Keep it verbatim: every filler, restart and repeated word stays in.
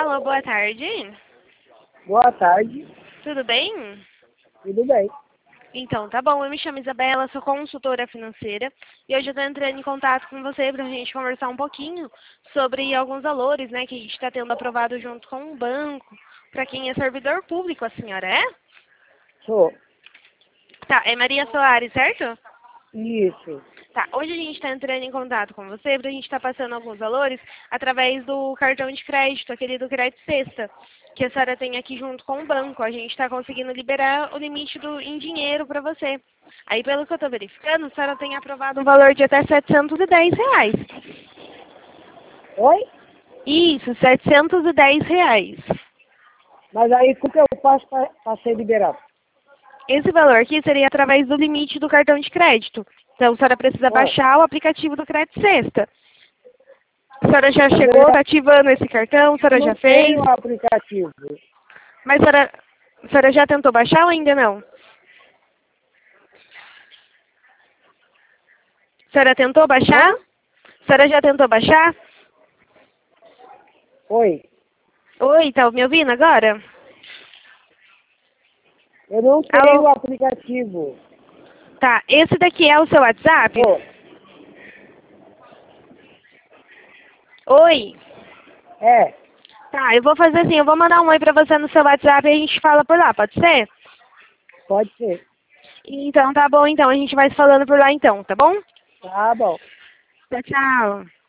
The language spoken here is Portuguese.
Alô, boa tarde. Boa tarde, Tudo bem? tudo bem? Então, tá bom. Eu me chamo Isabela, sou consultora financeira e hoje eu tô entrando em contato com você pra gente conversar um pouquinho sobre alguns valores, né, que a gente tá tendo aprovado junto com o banco pra quem é servidor público. A senhora é? Sou. Tá, é Maria Soares, certo? Isso. Tá, hoje a gente está entrando em contato com você para a gente estar passando alguns valores através do cartão de crédito, aquele do Crédito Sexta, que a senhora tem aqui junto com o banco. A gente está conseguindo liberar o limite do, em dinheiro para você. Aí, pelo que eu estou verificando, a senhora tem aprovado um valor de até setecentos e dez reais. Oi? Isso, setecentos e dez reais. Mas aí, como que eu faço para ser liberado? Esse valor aqui seria através do limite do cartão de crédito. Então, a senhora precisa Ó, baixar o aplicativo do Crédito Sexta. A senhora já mas chegou, eu está ativando esse cartão? A senhora não já fez? tenho aplicativo. Mas a senhora, a senhora já tentou baixar ou ainda não? A senhora tentou baixar? Hã? A senhora já tentou baixar? Oi, Oi, tá me ouvindo agora? eu não tenho Alô? aplicativo. Tá, esse daqui é o seu WhatsApp? Ô, Oi? é, Tá, eu vou fazer assim, eu vou mandar um oi pra você no seu WhatsApp e a gente fala por lá, pode ser? pode ser. Então tá bom, então, a gente vai se falando por lá então, tá bom? Tá bom. Tchau, tchau.